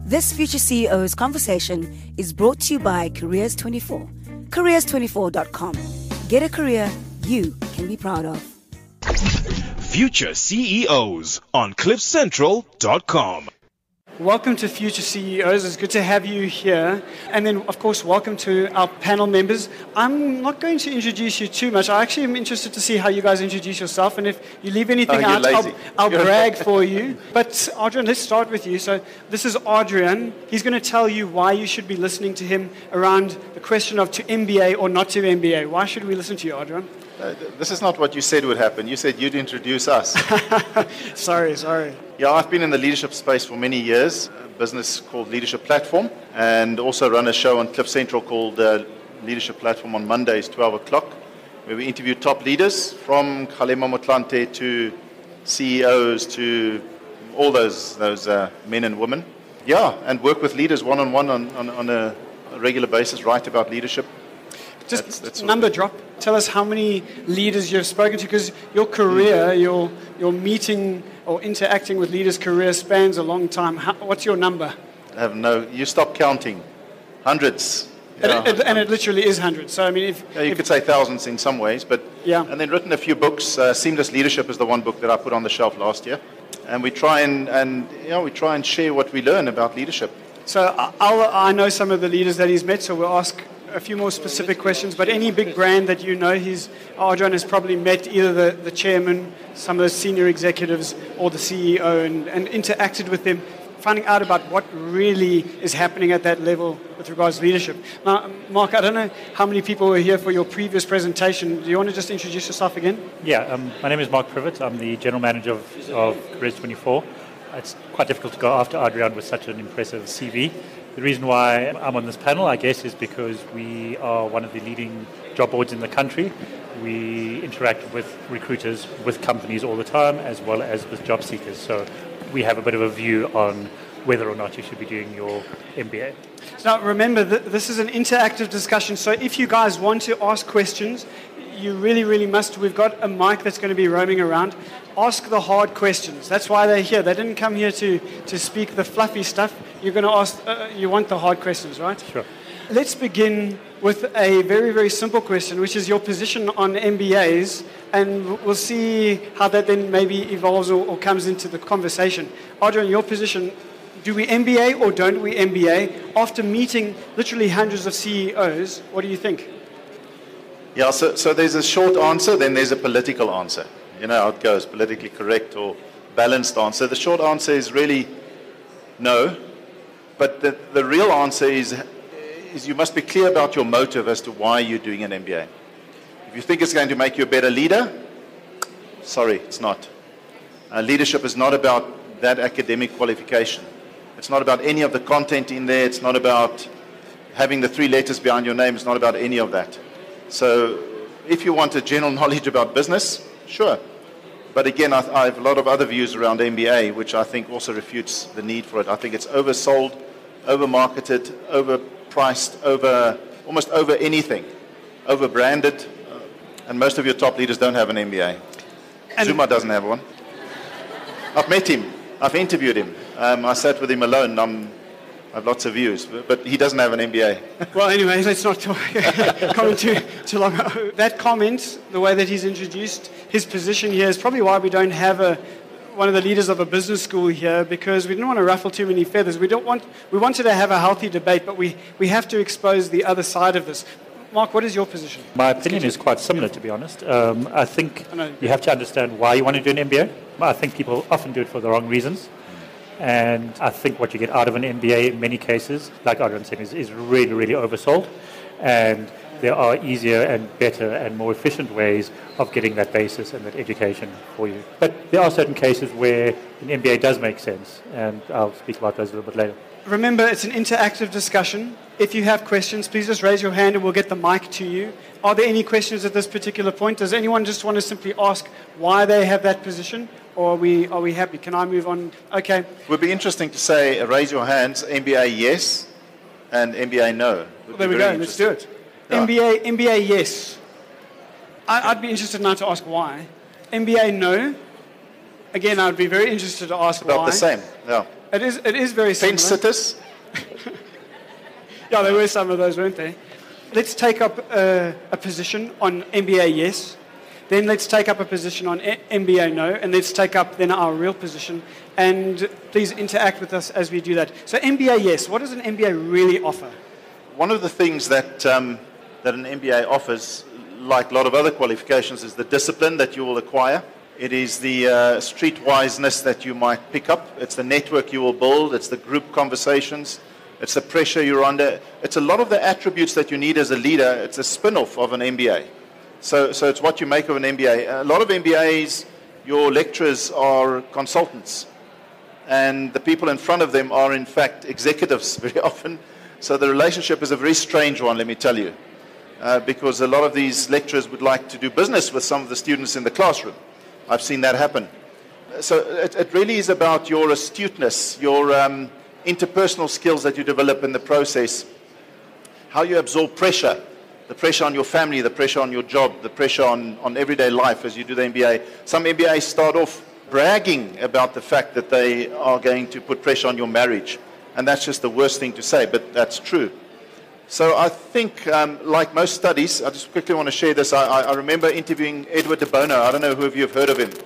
This Future CEOs conversation is brought to you by Careers24. Careers24.com. Get a career you can be proud of. Future CEOs on CliffCentral.com. Welcome to Future CEOs. It's good to have you here. And then, of course, welcome to our panel members. I'm not going to introduce you too much. I actually am interested to see how you guys introduce yourself. And if you leave anything out, I'll brag for you. But Adrian, let's start with you. So this is Adrian. He's going to tell you why you should be listening to him around the question of to MBA or not to MBA. Why should we listen to you, Adrian? This is not what you said would happen. You said you'd introduce us. Sorry. Yeah, I've been in the leadership space for many years, a business called Leadership Platform, and also run a show on Cliff Central called Leadership Platform on Mondays, 12 o'clock, where we interview top leaders from Kgalema Motlanthe to CEOs to all those men and women. Yeah, and work with leaders one-on-one on a regular basis, write about leadership. Just number drop. Tell us how many leaders you've spoken to, because your career, your meeting or interacting with leaders' career spans a long time. What's your number? You stop counting. Hundreds. And it literally is hundreds. So I mean, you could say thousands in some ways, but yeah. And then written a few books. Seamless Leadership is the one book that I put on the shelf last year, and we try and share what we learn about leadership. So I know some of the leaders that he's met, so we'll ask a few more specific questions, but any big brand that you know, Adrian has probably met either the chairman, some of the senior executives, or the CEO, and interacted with them, finding out about what really is happening at that level with regards to leadership. Now, Mark, I don't know how many people were here for your previous presentation. Do you want to just introduce yourself again? Yeah, my name is Mark Privet. I'm the General Manager of Careers24. It's quite difficult to go after Adrian with such an impressive CV. The reason why I'm on this panel, I guess, is because we are one of the leading job boards in the country. We interact with recruiters, with companies all the time, as well as with job seekers. So we have a bit of a view on whether or not you should be doing your MBA. Now, remember, this is an interactive discussion. So if you guys want to ask questions, you really, really must. We've got a mic that's going to be roaming around. Ask the hard questions. That's why they're here. They didn't come here to speak the fluffy stuff. You're going to ask, you want the hard questions, right? Sure. Let's begin with a very, very simple question, which is your position on MBAs, and we'll see how that then maybe evolves or comes into the conversation. Adrian, your position, do we MBA or don't we MBA? After meeting literally hundreds of CEOs, what do you think? Yeah, so there's a short answer, then there's a political answer. You know how it goes, politically correct or balanced answer. The short answer is really no, but the real answer is you must be clear about your motive as to why you're doing an MBA. If you think it's going to make you a better leader, sorry, it's not. Leadership is not about that academic qualification. It's not about any of the content in there. It's not about having the 3 letters behind your name. It's not about any of that. So if you want a general knowledge about business, sure. But again, I have a lot of other views around MBA, which I think also refutes the need for it. I think it's oversold, overmarketed, overpriced, almost over anything, overbranded, and most of your top leaders don't have an MBA. And Zuma doesn't have one. I've met him. I've interviewed him. I sat with him alone. I have lots of views, but he doesn't have an MBA. Well, anyway, let's not comment too long. That comment, the way that he's introduced his position here, is probably why we don't have one of the leaders of a business school here, because we didn't want to ruffle too many feathers. We wanted to have a healthy debate, but we have to expose the other side of this. Mark, what is your position? My opinion is quite similar, to be honest. I think you have to understand why you want to do an MBA. I think people often do it for the wrong reasons. And I think what you get out of an MBA in many cases, like Adrian said, is really, really oversold. And there are easier and better and more efficient ways of getting that basis and that education for you. But there are certain cases where an MBA does make sense, and I'll speak about those a little bit later. Remember, it's an interactive discussion. If you have questions, please just raise your hand and we'll get the mic to you. Are there any questions at this particular point? Does anyone just want to simply ask why they have that position? Or are we happy? Can I move on? Okay. It would be interesting to say, raise your hands, MBA yes, and MBA no. Well, there we go. Let's do it. Yeah. MBA yes. I'd be interested now to ask why. MBA no. Again, I'd be very interested to ask why. About the same, yeah. It is very similar. Fence sitters. Yeah, there were some of those, weren't there? Let's take up a position on MBA yes. Then let's take up a position on MBA no. And let's take up then our real position. And please interact with us as we do that. So MBA yes. What does an MBA really offer? One of the things that an MBA offers, like a lot of other qualifications, is the discipline that you will acquire. It is the streetwiseness that you might pick up. It's the network you will build. It's the group conversations. It's the pressure you're under. It's a lot of the attributes that you need as a leader. It's a spin-off of an MBA. So it's what you make of an MBA. A lot of MBAs, your lecturers are consultants. And the people in front of them are, in fact, executives very often. So the relationship is a very strange one, let me tell you. Because a lot of these lecturers would like to do business with some of the students in the classroom. I've seen that happen. So it really is about your astuteness, your interpersonal skills that you develop in the process, how you absorb pressure, the pressure on your family, the pressure on your job, the pressure on everyday life as you do the MBA. Some MBAs start off bragging about the fact that they are going to put pressure on your marriage. And that's just the worst thing to say, but that's true. So I think, like most studies, I just quickly want to share this. I remember interviewing Edward de Bono. I don't know who of you have heard of him.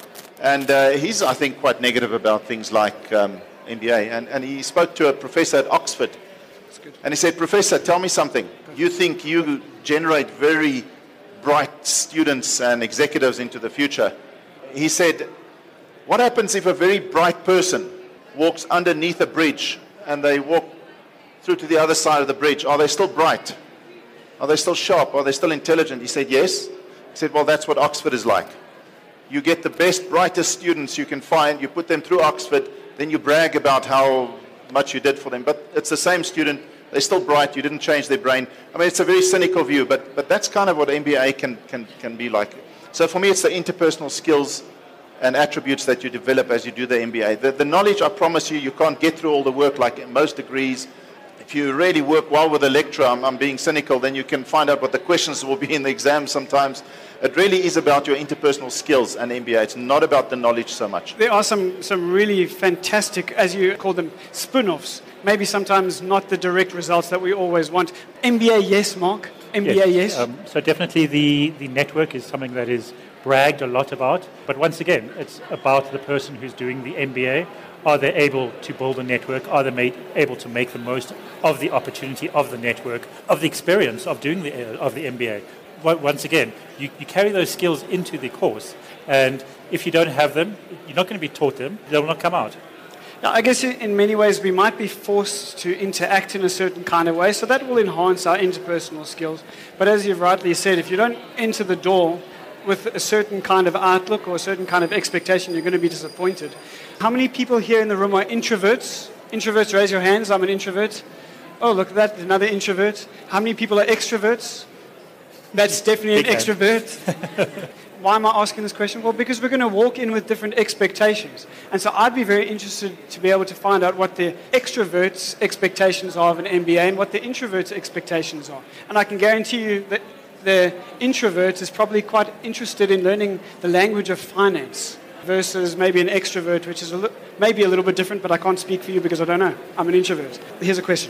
And he's, I think, quite negative about things like MBA. And he spoke to a professor at Oxford. And he said, Professor, tell me something. You think you generate very bright students and executives into the future. He said, what happens if a very bright person walks underneath a bridge and they walk through to the other side of the bridge? Are they still bright? Are they still sharp? Are they still intelligent? He said, yes. He said, well, that's what Oxford is like. You get the best, brightest students you can find, you put them through Oxford, then you brag about how much you did for them. But it's the same student, they're still bright, you didn't change their brain. I mean, it's a very cynical view, but that's kind of what MBA can be like. So for me, it's the interpersonal skills and attributes that you develop as you do the MBA. The knowledge, I promise you, you can't get through all the work like most degrees. If you really work well with a lecturer, I'm being cynical, then you can find out what the questions will be in the exam sometimes. It really is about your interpersonal skills and MBA. It's not about the knowledge so much. There are some really fantastic, as you call them, spin-offs. Maybe sometimes not the direct results that we always want. MBA, yes, Mark? MBA, yes? So definitely the network is something that is bragged a lot about. But once again, it's about the person who's doing the MBA. Are they able to build a network? Are they able to make the most of the opportunity of the network, of the experience of doing the MBA? Once again, you carry those skills into the course, and if you don't have them, you're not going to be taught them. They will not come out. Now, I guess in many ways we might be forced to interact in a certain kind of way, so that will enhance our interpersonal skills. But as you've rightly said, if you don't enter the door with a certain kind of outlook or a certain kind of expectation, you're going to be disappointed. How many people here in the room are introverts? Introverts, raise your hands. I'm an introvert. Oh, look at that, another introvert. How many people are extroverts? That's definitely an extrovert. Why am I asking this question? Well, because we're going to walk in with different expectations. And so I'd be very interested to be able to find out what the extroverts' expectations are of an MBA and what the introverts' expectations are. And I can guarantee you that the introvert is probably quite interested in learning the language of finance versus maybe an extrovert, which is maybe a little bit different, but I can't speak for you because I don't know. I'm an introvert. Here's a question.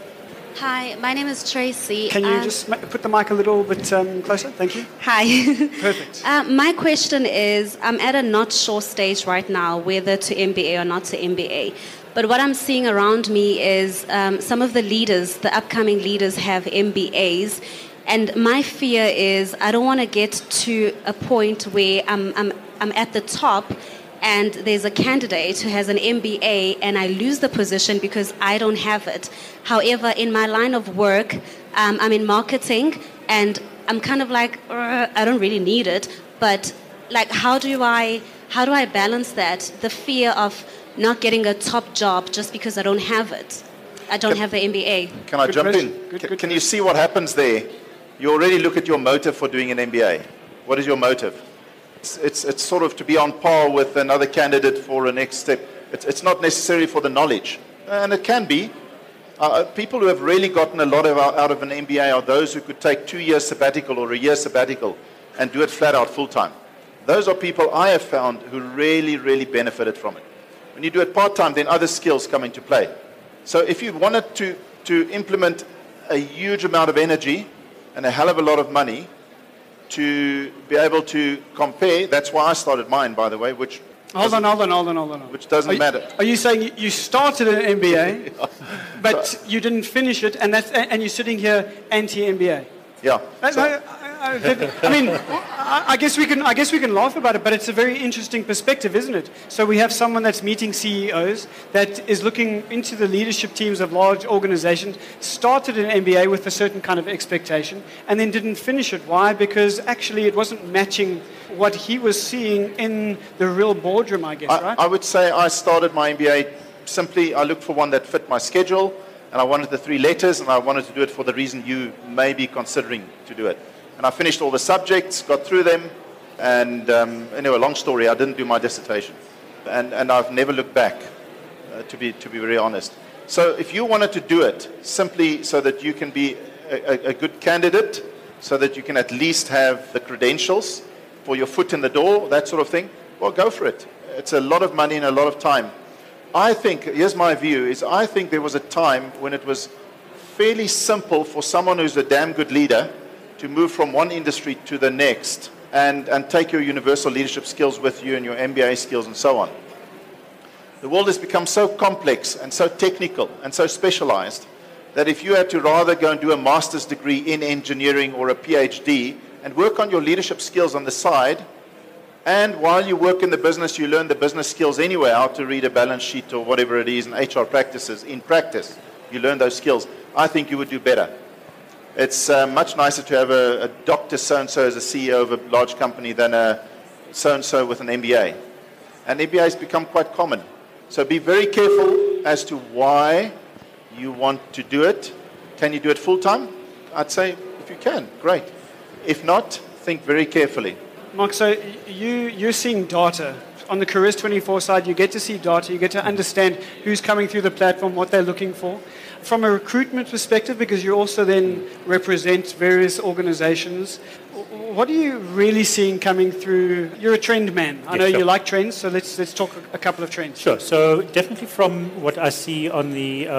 Hi, my name is Tracy. Can you just put the mic a little bit closer? Thank you. Hi. Perfect. My question is, I'm at a not sure stage right now whether to MBA or not to MBA. But what I'm seeing around me is some of the leaders, the upcoming leaders have MBAs. And my fear is I don't want to get to a point where I'm at the top and there's a candidate who has an MBA and I lose the position because I don't have it. However, in my line of work, I'm in marketing and I'm kind of like, I don't really need it. But like, how do I balance that? The fear of not getting a top job just because I don't have it. I don't have the MBA. Can I jump in? Can you see what happens there? You already look at your motive for doing an MBA. What is your motive? It's sort of to be on par with another candidate for a next step. It's not necessarily for the knowledge. And it can be. People who have really gotten a lot out of an MBA are those who could take 2 years sabbatical or a year sabbatical and do it flat out full time. Those are people I have found who really, really benefited from it. When you do it part-time, then other skills come into play. So if you wanted to implement a huge amount of energy and a hell of a lot of money to be able to compare, that's why I started mine, by the way, which Hold on. which doesn't matter. Are you saying you started an MBA, but you didn't finish it, and you're sitting here anti-MBA? Yeah. I mean, I guess we can laugh about it, but it's a very interesting perspective, isn't it? So we have someone that's meeting CEOs, that is looking into the leadership teams of large organizations, started an MBA with a certain kind of expectation, and then didn't finish it. Why? Because actually it wasn't matching what he was seeing in the real boardroom, I guess, right? I would say I started my MBA simply, I looked for one that fit my schedule, and I wanted the 3 letters, and I wanted to do it for the reason you may be considering to do it. And I finished all the subjects, got through them, and anyway, long story, I didn't do my dissertation. And I've never looked back, to be very honest. So if you wanted to do it simply so that you can be a good candidate, so that you can at least have the credentials for your foot in the door, that sort of thing, well, go for it. It's a lot of money and a lot of time. I think, here's my view, is I think there was a time when it was fairly simple for someone who's a damn good leader to move from one industry to the next and take your universal leadership skills with you and your MBA skills and so on. The world has become so complex and so technical and so specialized that if you had to rather go and do a master's degree in engineering or a PhD and work on your leadership skills on the side, and while you work in the business, you learn the business skills anyway, how to read a balance sheet or whatever it is, and HR practices. In practice, you learn those skills. I think you would do better. It's much nicer to have a Dr. So-and-so as a CEO of a large company than a so-and-so with an MBA. And MBAs become quite common. So be very careful as to why you want to do it. Can you do it full-time? I'd say if you can, great. If not, think very carefully. Mark, so you're seeing data. On the Careers 24 side, you get to see data, you get to understand who's coming through the platform, what they're looking for. From a recruitment perspective, because you also then represent various organizations, what are you really seeing coming through? You're a trend man. I know you like trends, so let's talk a couple of trends. Sure. So definitely from what I see on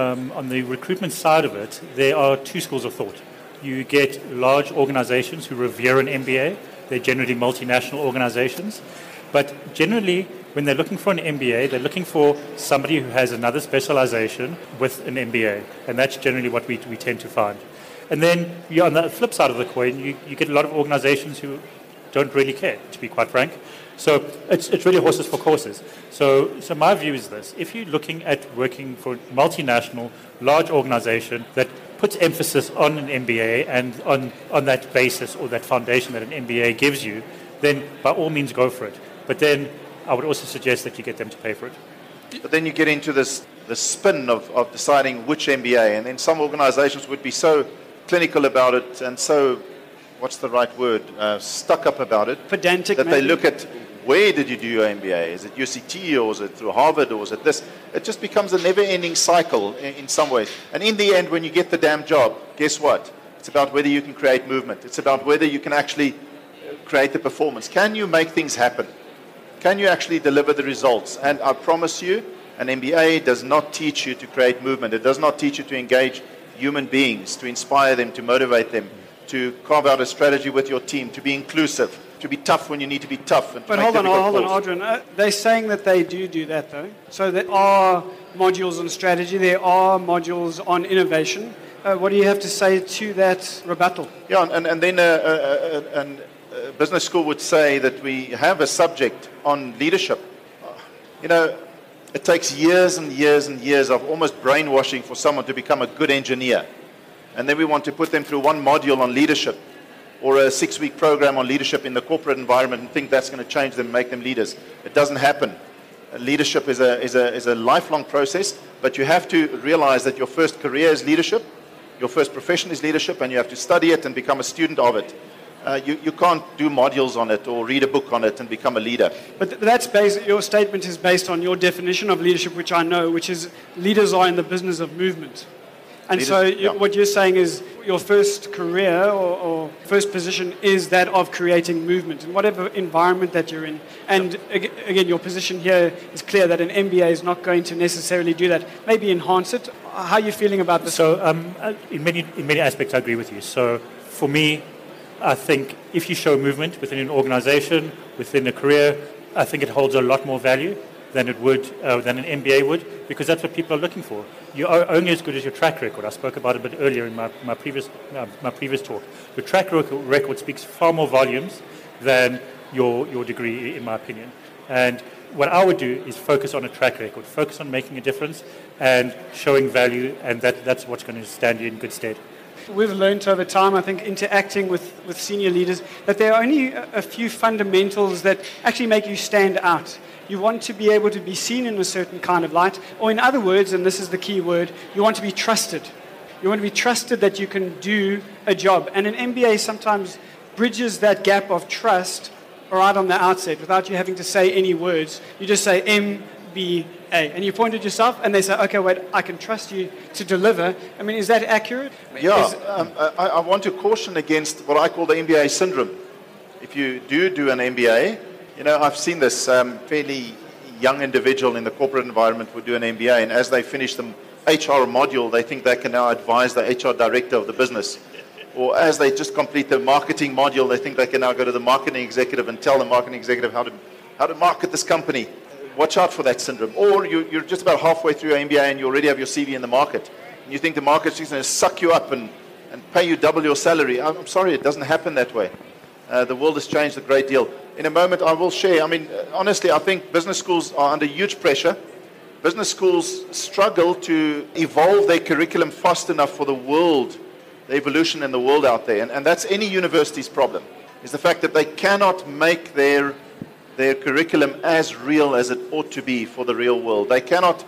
the recruitment side of it, there are 2 schools of thought. You get large organizations who revere an MBA. They're generally multinational organizations. But generally, when they're looking for an MBA, they're looking for somebody who has another specialization with an MBA. And that's generally what we tend to find. And then on the flip side of the coin, you get a lot of organizations who don't really care, to be quite frank. So it's really horses for courses. So my view is this. If you're looking at working for a multinational, large organization that puts emphasis on an MBA and on that basis or that foundation that an MBA gives you, then by all means go for it. But then I would also suggest that you get them to pay for it. But then you get into the spin of deciding which MBA, and then some organizations would be so clinical about it and so, what's the right word, stuck up about it. Pedantic, that maybe. They look at, where did you do your MBA? Is it UCT or is it through Harvard or is it this? It just becomes a never-ending cycle in some ways. And in the end, when you get the damn job, guess what? It's about whether you can create movement. It's about whether you can actually create the performance. Can you make things happen? Can you actually deliver the results? And I promise you, an MBA does not teach you to create movement. It does not teach you to engage human beings, to inspire them, to motivate them, to carve out a strategy with your team, to be inclusive, to be tough when you need to be tough. And but hold on, Adrian. They're saying that they do that, though. So there are modules on strategy. There are modules on innovation. What do you have to say to that rebuttal? Yeah, and then a business school would say that we have a subject on leadership. You know, it takes years and years and years of almost brainwashing for someone to become a good engineer. And then we want to put them through one module on leadership or a 6-week program on leadership in the corporate environment and think that's going to change them, make them leaders. It doesn't happen. Leadership is a lifelong process, but you have to realize that your first career is leadership, your first profession is leadership, and you have to study it and become a student of it. You can't do modules on it or read a book on it and become a leader. But that's based, your statement is based on your definition of leadership, which I know, which is leaders are in the business of movement. And so what you're saying is your first career or first position is that of creating movement in whatever environment that you're in. And again, your position here is clear that an MBA is not going to necessarily do that. Maybe enhance it. How are you feeling about this? So in many aspects, I agree with you. So for me, I think if you show movement within an organization, within a career, I think it holds a lot more value than it would than an MBA would, because that's what people are looking for. You are only as good as your track record. I spoke about it a bit earlier in my previous talk. Your track record speaks far more volumes than your degree, in my opinion. And what I would do is focus on a track record, focus on making a difference and showing value, and that's what's going to stand you in good stead. We've learned over time, I think, interacting with senior leaders, that there are only a few fundamentals that actually make you stand out. You want to be able to be seen in a certain kind of light, or in other words, and this is the key word, you want to be trusted. You want to be trusted that you can do a job. And an MBA sometimes bridges that gap of trust right on the outset without you having to say any words. You just say MBA, and you point at yourself, and they say, okay, wait, I can trust you to deliver. I mean, is that accurate? Yeah, I want to caution against what I call the MBA syndrome. If you do an MBA, you know, I've seen this fairly young individual in the corporate environment would do an MBA, and as they finish the HR module, they think they can now advise the HR director of the business. Or as they just complete the marketing module, they think they can now go to the marketing executive and tell the marketing executive how to market this company. Watch out for that syndrome. Or you're just about halfway through your MBA and you already have your CV in the market. And you think the market's just going to suck you up and pay you double your salary. I'm sorry, it doesn't happen that way. The world has changed a great deal. In a moment, I will share. I mean, honestly, I think business schools are under huge pressure. Business schools struggle to evolve their curriculum fast enough for the world, the evolution in the world out there. And that's any university's problem, is the fact that they cannot make their curriculum as real as it ought to be for the real world. They cannot,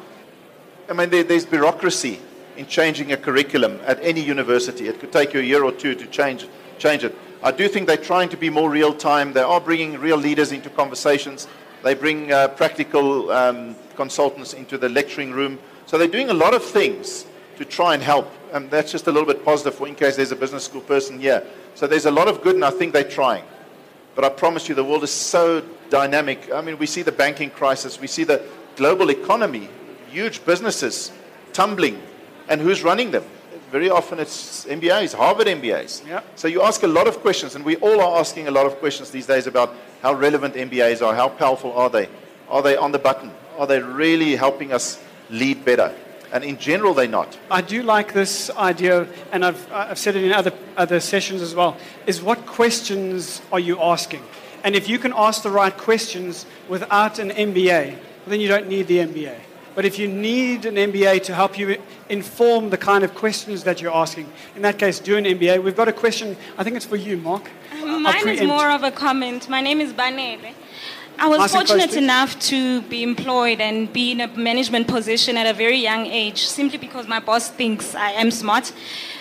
I mean, there's bureaucracy in changing a curriculum at any university. It could take you a year or two to change it. I do think they're trying to be more real-time. They are bringing real leaders into conversations. They bring practical consultants into the lecturing room. So they're doing a lot of things to try and help. And that's just a little bit positive for in case there's a business school person here. So there's a lot of good, and I think they're trying. But I promise you, the world is so dynamic. I mean, we see the banking crisis. We see the global economy, huge businesses tumbling. And who's running them? Very often it's MBAs, Harvard MBAs. Yep. So you ask a lot of questions, and we all are asking a lot of questions these days about how relevant MBAs are, how powerful are they? Are they on the button? Are they really helping us lead better? And in general, they're not. I do like this idea, and I've said it in other sessions as well, is what questions are you asking? And if you can ask the right questions without an MBA, then you don't need the MBA. But if you need an MBA to help you inform the kind of questions that you're asking, in that case, do an MBA. We've got a question, I think it's for you, Mark. Mine is more of a comment. My name is Banele. I was fortunate enough to be employed and be in a management position at a very young age, simply because my boss thinks I am smart.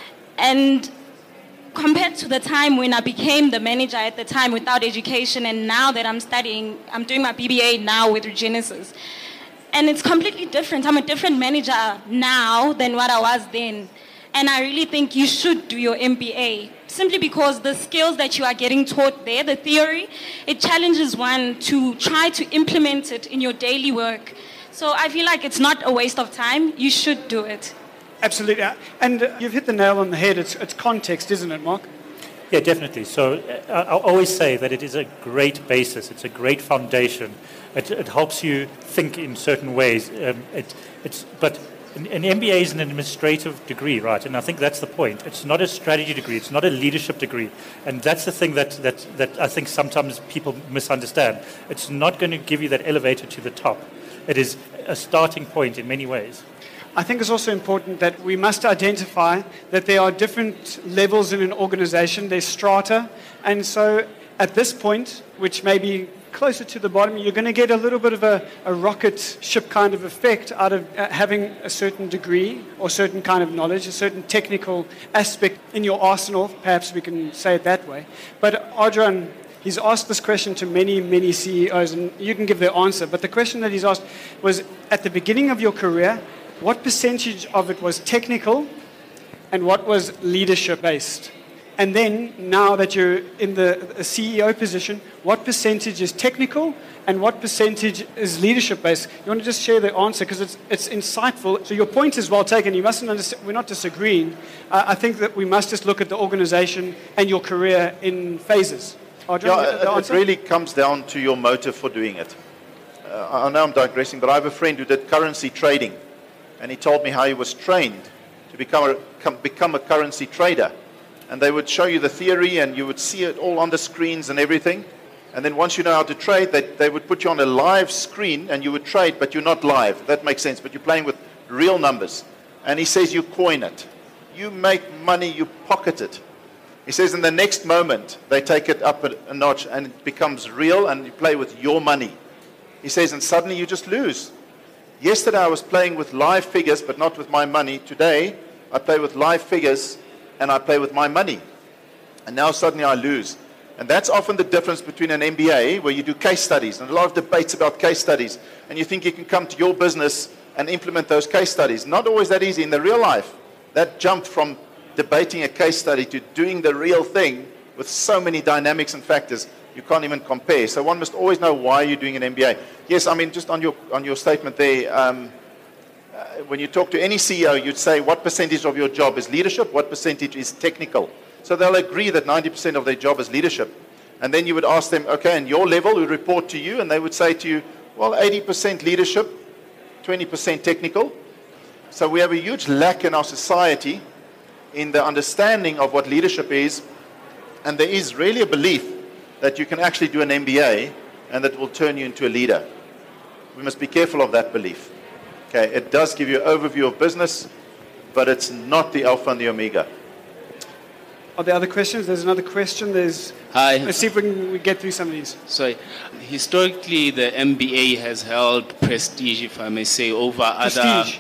And compared to the time when I became the manager at the time without education, and now that I'm studying, I'm doing my BBA now with Regenesis. And it's completely different. I'm a different manager now than what I was then. And I really think you should do your MBA, simply because the skills that you are getting taught there, the theory, it challenges one to try to implement it in your daily work. So I feel like it's not a waste of time. You should do it. Absolutely. And you've hit the nail on the head. It's context, isn't it, Mark? Yeah, definitely. So I always say that it is a great basis. It's a great foundation. It helps you think in certain ways. But an MBA is an administrative degree, right? And I think that's the point. It's not a strategy degree. It's not a leadership degree. And that's the thing that I think sometimes people misunderstand. It's not going to give you that elevator to the top. It is a starting point in many ways. I think it's also important that we must identify that there are different levels in an organization. There's strata. And so at this point, which may be closer to the bottom, you're going to get a little bit of a rocket ship kind of effect out of having a certain degree or certain kind of knowledge, a certain technical aspect in your arsenal, perhaps we can say it that way. But Adrian, he's asked this question to many, many CEOs, and you can give the answer. But the question that he's asked was, at the beginning of your career, what percentage of it was technical and what was leadership-based? And then, now that you're in the CEO position, what percentage is technical and what percentage is leadership-based? You want to just share the answer because it's insightful. So your point is well taken. You mustn't understand, we're not disagreeing. I think that we must just look at the organization and your career in phases. It really comes down to your motive for doing it. I know I'm digressing, but I have a friend who did currency trading, and he told me how he was trained to become a currency trader. And they would show you the theory, and you would see it all on the screens and everything. And then once you know how to trade, they would put you on a live screen, and you would trade, but you're not live. That makes sense, but you're playing with real numbers. And he says you coin it. You make money, you pocket it. He says in the next moment, they take it up a notch, and it becomes real, and you play with your money. He says, and suddenly you just lose. Yesterday I was playing with live figures, but not with my money. Today, I play with live figures, and I play with my money. And now suddenly I lose. And that's often the difference between an MBA, where you do case studies, and a lot of debates about case studies, and you think you can come to your business and implement those case studies. Not always that easy in the real life. That jump from debating a case study to doing the real thing with so many dynamics and factors, you can't even compare. So one must always know why you're doing an MBA. Yes, I mean, just on your statement there, when you talk to any CEO, you'd say what percentage of your job is leadership, what percentage is technical. So they'll agree that 90% of their job is leadership. And then you would ask them, okay, and your level would report to you, and they would say to you, well, 80% leadership, 20% technical. So we have a huge lack in our society in the understanding of what leadership is, and there is really a belief that you can actually do an MBA and that will turn you into a leader. We must be careful of that belief. Okay, it does give you an overview of business, but it's not the alpha and the omega. Are there other questions? There's another question. Hi. Let's see if we get through some of these. Sorry. Historically, the MBA has held prestige, if I may say, over prestige.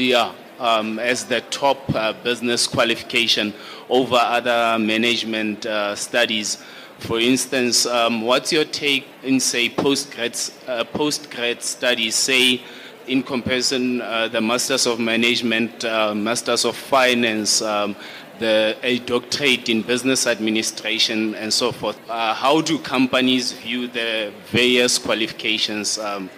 As the top business qualification over other management studies. For instance, what's your take in, say, postgrad studies, say, in comparison, the Masters of Management, Masters of Finance, a doctorate in Business Administration, and so forth? How do companies view the various qualifications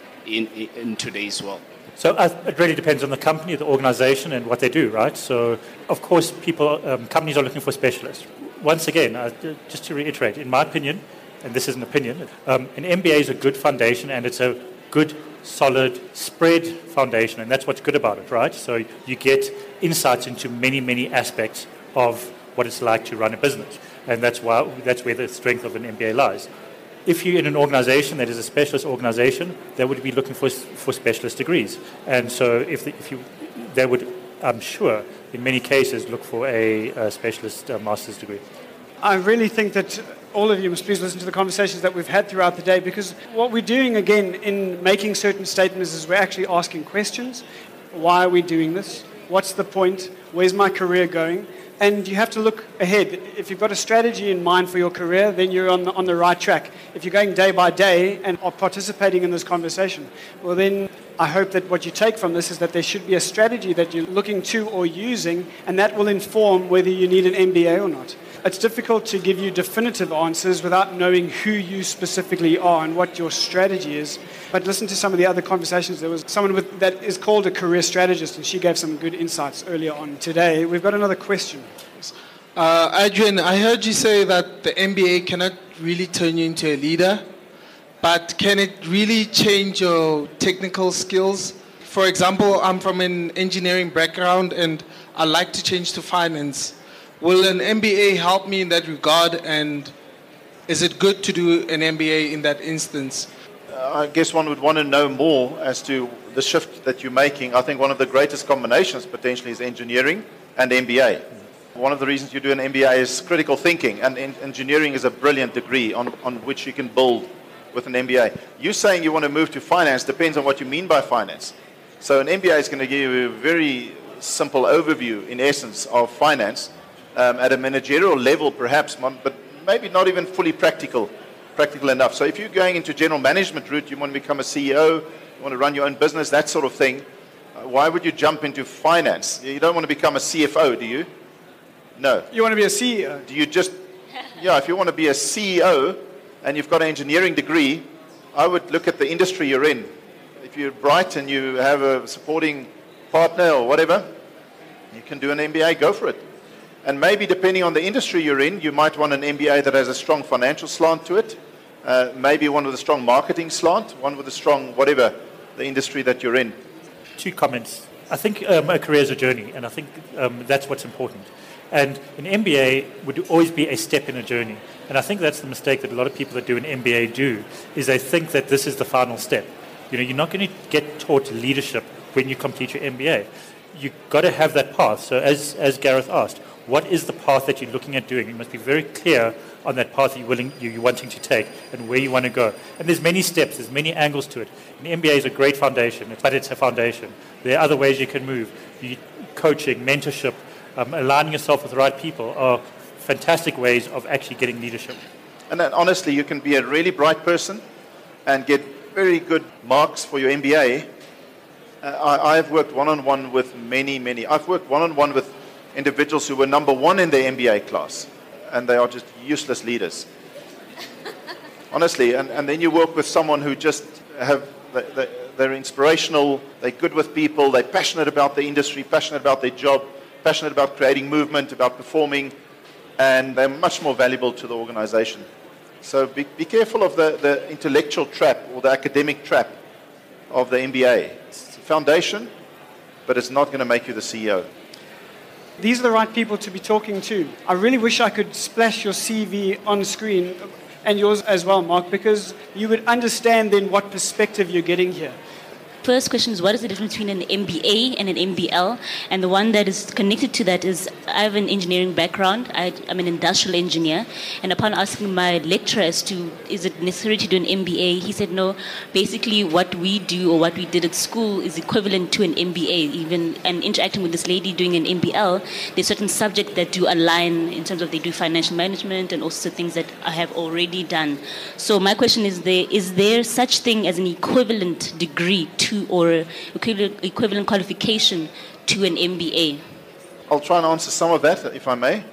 in today's world? So it really depends on the company, the organization, and what they do, right? So, of course, companies are looking for specialists. Once again, just to reiterate, in my opinion, and this is an opinion, an MBA is a good foundation, and it's a good, solid, spread foundation, and that's what's good about it, right? So you get insights into many, many aspects of what it's like to run a business, and that's where the strength of an MBA lies. If you're in an organization that is a specialist organization, they would be looking for specialist degrees. And so they would, I'm sure, in many cases, look for a specialist master's degree. I really think that all of you must please listen to the conversations that we've had throughout the day, because what we're doing, again, in making certain statements is we're actually asking questions. Why are we doing this? What's the point? Where's my career going? And you have to look ahead. If you've got a strategy in mind for your career, then you're on the right track. If you're going day by day and are participating in this conversation, well then I hope that what you take from this is that there should be a strategy that you're looking to or using, and that will inform whether you need an MBA or not. It's difficult to give you definitive answers without knowing who you specifically are and what your strategy is. But listen to some of the other conversations. There was someone that is called a career strategist, and she gave some good insights earlier on today. We've got another question. Adrian, I heard you say that the MBA cannot really turn you into a leader, but can it really change your technical skills? For example, I'm from an engineering background, and I like to change to finance. Will an MBA help me in that regard, and is it good to do an MBA in that instance? I guess one would want to know more as to the shift that you're making. I think one of the greatest combinations potentially is engineering and MBA. One of the reasons you do an MBA is critical thinking, and engineering is a brilliant degree on which you can build with an MBA. You saying you want to move to finance depends on what you mean by finance. So an MBA is going to give you a very simple overview, in essence, of finance, at a managerial level perhaps, but maybe not even fully practical enough. So if you're going into general management route, you want to become a CEO, you want to run your own business, that sort of thing, why would you jump into finance? You don't want to become a CFO, do you? No. You want to be a CEO? Do you just, if you want to be a CEO and you've got an engineering degree, I would look at the industry you're in. If you're bright and you have a supporting partner or whatever, you can do an MBA, go for it. And maybe depending on the industry you're in, you might want an MBA that has a strong financial slant to it, maybe one with a strong marketing slant, one with a strong whatever the industry that you're in. 2 comments. I think a career is a journey, and I think that's what's important. And an MBA would always be a step in a journey. And I think that's the mistake that a lot of people that do an MBA do, is they think that this is the final step. You're not going to get taught leadership when you complete your MBA. You've got to have that path. So as Gareth asked, what is the path that you're looking at doing? You must be very clear on that path you're wanting to take and where you want to go. And there's many steps, there's many angles to it. An MBA is a great foundation, but it's a foundation. There are other ways you can move. Coaching, mentorship, aligning yourself with the right people are fantastic ways of actually getting leadership. And then honestly, you can be a really bright person and get very good marks for your MBA. I've worked one-on-one with many. I've worked one-on-one with individuals who were number 1 in their MBA class, and they are just useless leaders. Honestly, and then you work with someone who just they're inspirational, they're good with people, they're passionate about the industry, passionate about their job, passionate about creating movement, about performing, and they're much more valuable to the organization. So be careful of the intellectual trap or the academic trap of the MBA. It's a foundation, but it's not going to make you the CEO. These are the right people to be talking to. I really wish I could splash your CV on screen, and yours as well, Mark, because you would understand then what perspective you're getting here. First question is, what is the difference between an MBA and an MBL? And the one that is connected to that is, I have an engineering background. I'm an industrial engineer. And upon asking my lecturer as to, is it necessary to do an MBA? He said, no, basically what we do or what we did at school is equivalent to an MBA. Even, and interacting with this lady doing an MBL, there's certain subjects that do align in terms of they do financial management and also things that I have already done. So my question is there such thing as an equivalent degree to or equivalent qualification to an MBA? I'll try and answer some of that, if I may.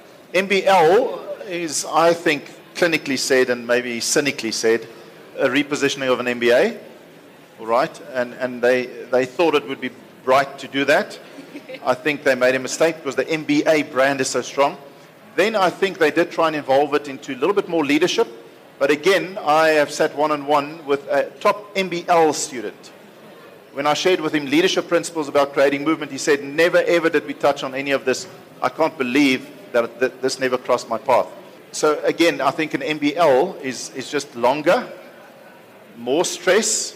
MBL is, I think, clinically said and maybe cynically said, a repositioning of an MBA, all right? And they thought it would be right to do that. I think they made a mistake because the MBA brand is so strong. Then I think they did try and evolve it into a little bit more leadership. But again, I have sat one-on-one with a top MBL student. When I shared with him leadership principles about creating movement, he said, never ever did we touch on any of this. I can't believe that this never crossed my path. So again, I think an MBL is just longer, more stress,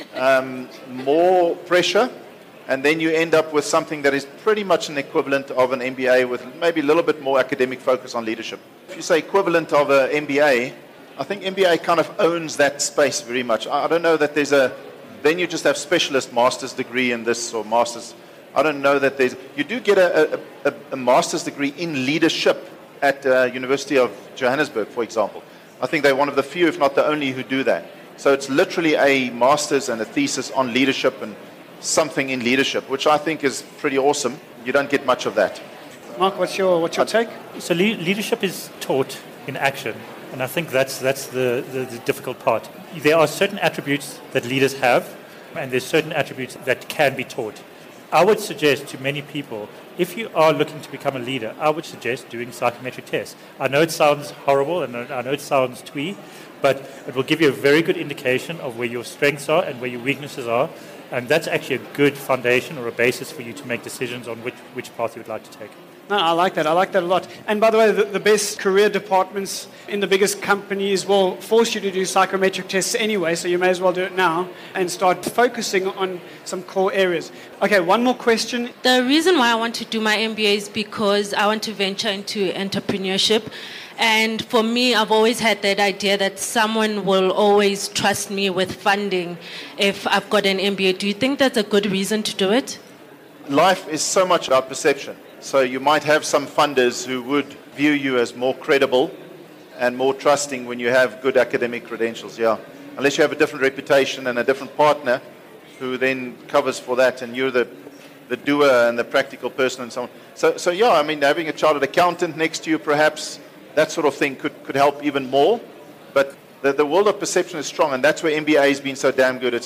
more pressure, and then you end up with something that is pretty much an equivalent of an MBA with maybe a little bit more academic focus on leadership. If you say equivalent of an MBA, I think MBA kind of owns that space very much. I don't know that there's then you just have specialist master's degree in this or master's. I don't know that you do get a master's degree in leadership at University of Johannesburg, for example. I think they're one of the few, if not the only, who do that. So it's literally a master's and a thesis on leadership and something in leadership, which I think is pretty awesome. You don't get much of that. Mark, what's your take? So leadership is taught in action. And I think that's the difficult part. There are certain attributes that leaders have, and there's certain attributes that can be taught. I would suggest to many people, if you are looking to become a leader, I would suggest doing psychometric tests. I know it sounds horrible, and I know it sounds twee, but it will give you a very good indication of where your strengths are and where your weaknesses are, and that's actually a good foundation or a basis for you to make decisions on which path you would like to take. No, I like that. I like that a lot. And by the way, the best career departments in the biggest companies will force you to do psychometric tests anyway, so you may as well do it now and start focusing on some core areas. Okay, one more question. The reason why I want to do my MBA is because I want to venture into entrepreneurship. And for me, I've always had that idea that someone will always trust me with funding if I've got an MBA. Do you think that's a good reason to do it? Life is so much about perception. So you might have some funders who would view you as more credible and more trusting when you have good academic credentials, yeah. Unless you have a different reputation and a different partner who then covers for that and you're the the doer and the practical person and so on. So yeah, I mean, having a chartered accountant next to you, perhaps that sort of thing could help even more. But the world of perception is strong, and that's where MBA has been so damn good.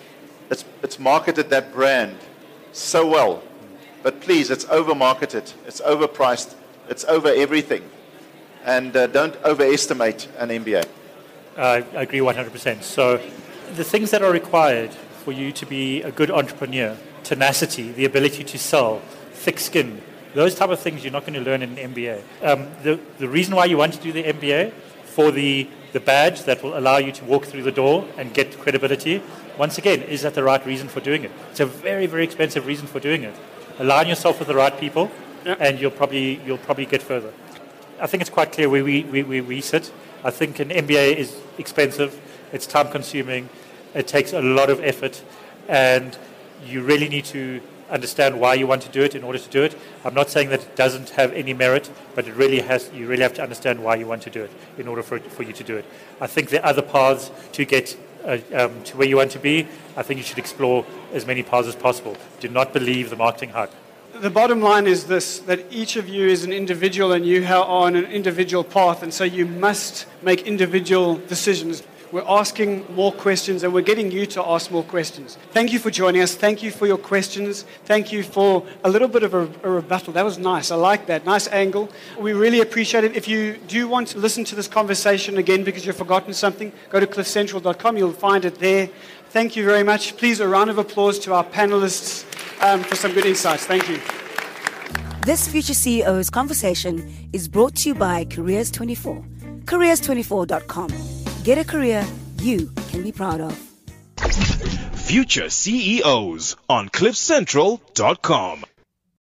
It's marketed that brand so well. But please, it's over-marketed, it's overpriced, it's over everything. And don't overestimate an MBA. I agree 100%. So the things that are required for you to be a good entrepreneur, tenacity, the ability to sell, thick skin, those type of things you're not going to learn in an MBA. The reason why you want to do the MBA, for the badge that will allow you to walk through the door and get credibility, once again, is that the right reason for doing it? It's a very, very expensive reason for doing it. Align yourself with the right people, and you'll probably get further. I think it's quite clear where we sit. I think an MBA is expensive, it's time-consuming, it takes a lot of effort, and you really need to understand why you want to do it in order to do it. I'm not saying that it doesn't have any merit, but you really have to understand why you want to do it in order for you to do it. I think there are other paths to get to where you want to be. I think you should explore as many paths as possible. Do not believe the marketing hype. The bottom line is this, that each of you is an individual and you are on an individual path, and so you must make individual decisions. We're asking more questions and we're getting you to ask more questions. Thank you for joining us. Thank you for your questions. Thank you for a little bit of a rebuttal. That was nice. I like that. Nice angle. We really appreciate it. If you do want to listen to this conversation again because you've forgotten something, go to cliffcentral.com. You'll find it there. Thank you very much. Please, a round of applause to our panelists for some good insights. Thank you. This Future CEOs conversation is brought to you by Careers24. Careers24.com. Get a career you can be proud of. Future CEOs on cliffcentral.com.